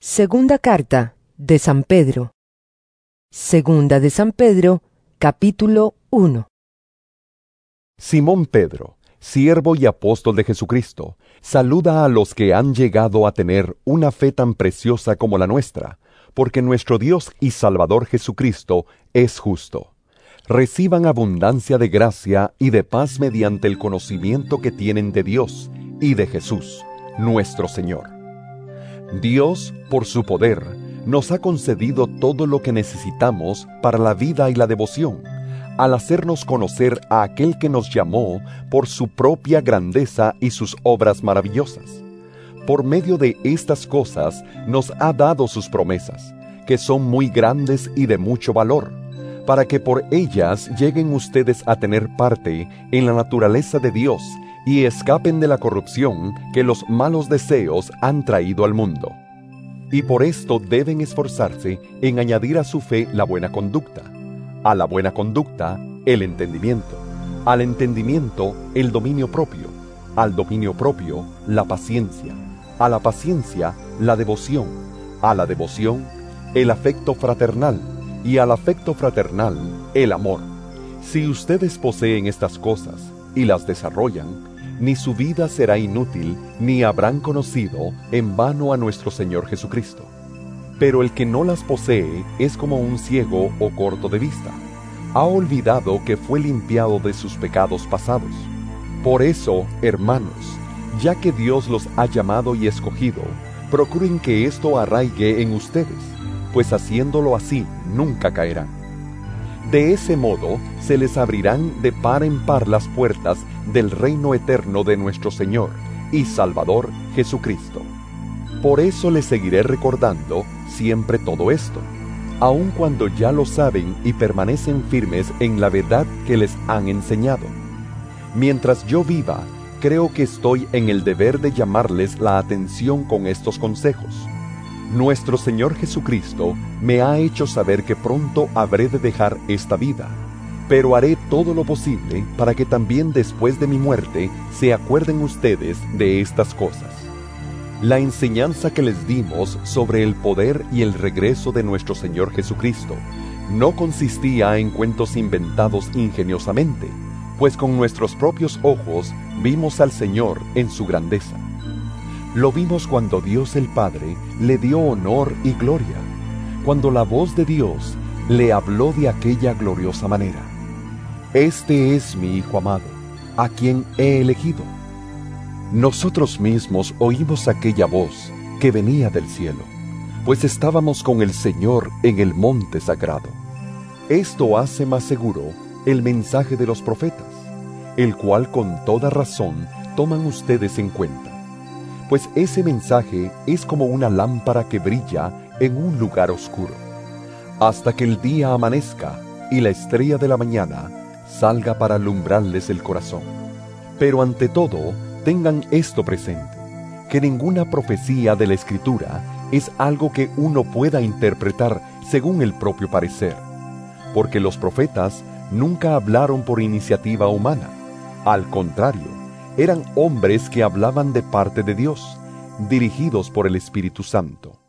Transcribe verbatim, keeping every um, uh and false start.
Segunda carta de San Pedro. Segunda de San Pedro, capítulo uno. Simón Pedro, siervo y apóstol de Jesucristo, saluda a los que han llegado a tener una fe tan preciosa como la nuestra, porque nuestro Dios y Salvador Jesucristo es justo. Reciban abundancia de gracia y de paz mediante el conocimiento que tienen de Dios y de Jesús, nuestro Señor. Dios, por su poder, nos ha concedido todo lo que necesitamos para la vida y la devoción, al hacernos conocer a aquel que nos llamó por su propia grandeza y sus obras maravillosas. Por medio de estas cosas nos ha dado sus promesas, que son muy grandes y de mucho valor, para que por ellas lleguen ustedes a tener parte en la naturaleza de Dios y escapen de la corrupción que los malos deseos han traído al mundo. Y por esto deben esforzarse en añadir a su fe la buena conducta, a la buena conducta el entendimiento, al entendimiento el dominio propio, al dominio propio la paciencia, a la paciencia la devoción, a la devoción el afecto fraternal y al afecto fraternal el amor. Si ustedes poseen estas cosas y las desarrollan, ni su vida será inútil, ni habrán conocido en vano a nuestro Señor Jesucristo. Pero el que no las posee es como un ciego o corto de vista. Ha olvidado que fue limpiado de sus pecados pasados. Por eso, hermanos, ya que Dios los ha llamado y escogido, procuren que esto arraigue en ustedes, pues haciéndolo así nunca caerán. De ese modo se les abrirán de par en par las puertas del reino eterno de nuestro Señor y Salvador Jesucristo. Por eso les seguiré recordando siempre todo esto, aun cuando ya lo saben y permanecen firmes en la verdad que les han enseñado. Mientras yo viva, creo que estoy en el deber de llamarles la atención con estos consejos. Nuestro Señor Jesucristo me ha hecho saber que pronto habré de dejar esta vida, pero haré todo lo posible para que también después de mi muerte se acuerden ustedes de estas cosas. La enseñanza que les dimos sobre el poder y el regreso de nuestro Señor Jesucristo no consistía en cuentos inventados ingeniosamente, pues con nuestros propios ojos vimos al Señor en su grandeza. Lo vimos cuando Dios el Padre le dio honor y gloria, cuando la voz de Dios le habló de aquella gloriosa manera: Este es mi Hijo amado, a quien he elegido. Nosotros mismos oímos aquella voz que venía del cielo, pues estábamos con el Señor en el monte sagrado. Esto hace más seguro el mensaje de los profetas, el cual con toda razón toman ustedes en cuenta. Pues ese mensaje es como una lámpara que brilla en un lugar oscuro, hasta que el día amanezca y la estrella de la mañana salga para alumbrarles el corazón. Pero ante todo, tengan esto presente, que ninguna profecía de la Escritura es algo que uno pueda interpretar según el propio parecer, porque los profetas nunca hablaron por iniciativa humana. Al contrario, eran hombres que hablaban de parte de Dios, dirigidos por el Espíritu Santo.